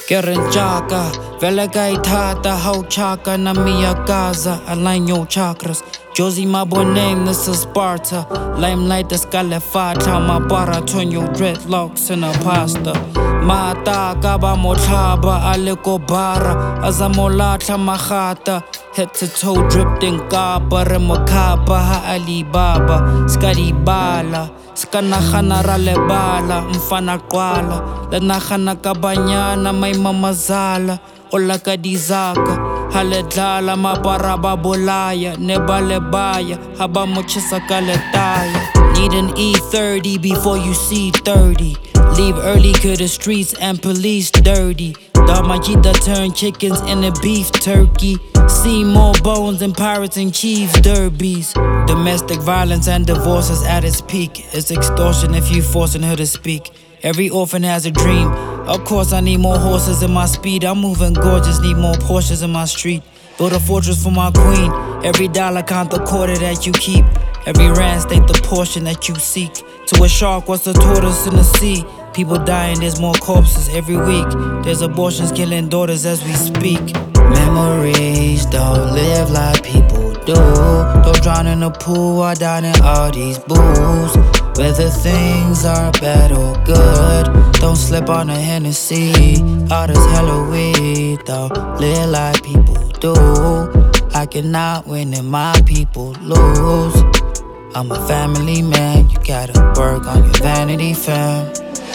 Ke re ntjaka vele ka ithata ha o chaka na miyagaza align your chakras. Josie Maboneng, this is Sparta. Limelight the Scalefatla, Mabara turn your dreadlocks in a pasta. Mata kaba motlhaba aleko bara azamolatla magata. Head to toe dripped in kapa re mokapa ha Alibaba skadibala skanagana ra lebala mfana qwala le nagana ka banyana may mamazala o la ka dizaka ha le dlala mapara ba bolaya ne ba lebaya ha ba mo tshisa ka letaya. Need an E30 before you see 30. Leave early cause the streets and police dirty. Damajita turn chickens into beef turkey. See more bones than pirates and chiefs derbies. Domestic violence and divorce is at its peak. It's extortion if you forcing her to speak. Every orphan has a dream. Of course I need more horses in my speed. I'm moving gorgeous, need more Porsches in my street. Build a fortress for my queen. Every dollar count the quarter that you keep. Every rand state the portion that you seek. To a shark, what's the tortoise in the sea? People dying, there's more corpses every week. There's abortions killing daughters as we speak. Memories don't live like people do. Don't drown in the pool or down in all these booze. Whether things are bad or good, don't slip on a Hennessy. All this hella weed, don't live like people do. I cannot win and my people lose. I'm a family man, you gotta work on your vanity, fam.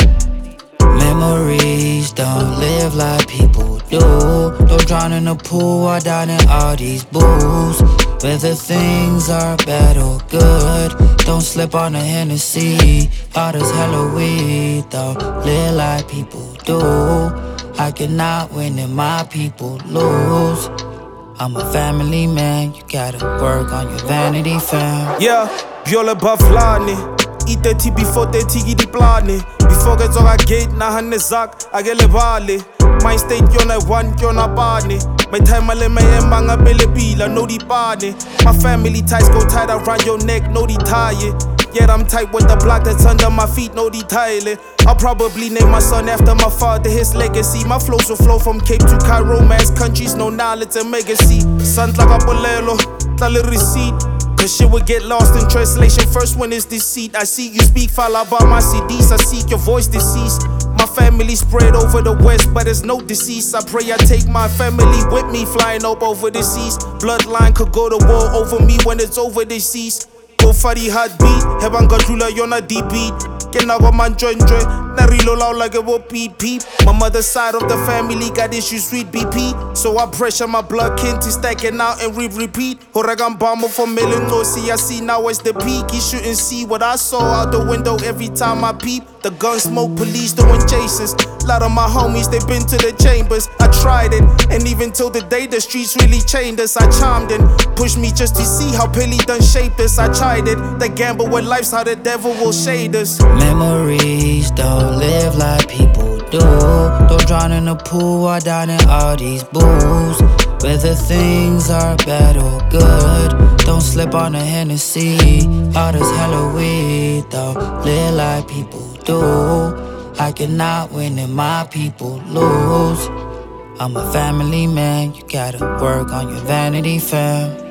Memories don't live like people do. Don't drown in the pool or down in all these booze. Whether things are bad or good, don't slip on a Hennessy. All this hella weed, don't live like people do. I cannot win and my people lose. I'm a family man, you gotta work on your vanity, fam. Yeah, bjole baflane i-30 before 30 ke diplane. Before ke tsoga gate nahane zak a ke lebale. My state yona 1 ke yona pane. My time a le maema ngapele pila no dipane. My family ties go tight around your neck, no ditaye. Yet I'm tight with the block that's under my feet, no detail. I'll probably name my son after my father, his legacy. My flows will flow from Cape to Cairo, mass countries, no knowledge and legacy. Sons like a bolelo, tale receipt. Cause shit would get lost in translation first when it's deceit. I see you speak, fall about my CDs. I seek your voice deceased. My family spread over the west, but there's no deceased. I pray I take my family with me, flying up over the seas. Bloodline could go to war over me when it's over the seas. Go for the heartbeat, hebanga dlula yona deep beat. Ke nako manjwenjwe, na reload like it will beep peep. My mother's side of the family got issues with BP, so I pressure my blood kin to stack it out and repeat. Horagan bomber for Melinosi, I see now it's the peak. You shouldn't see what I saw out the window every time I peep. The gun smoke, police doing chases. Lot of my homies, they been to the chambers. I tried it, and even till the day the streets really chained us. I chimed in, pushed me just to see how Billy done shaped us. I tried it, the gamble with life's how the devil will shade us. Memories don't live like people do. Don't drown in the pool or down in all these booze. Whether things are bad or good, don't slip on a Hennessy. All this hella weed, don't live like people do. I cannot win and my people lose. I'm a family man, you gotta work on your vanity, fam.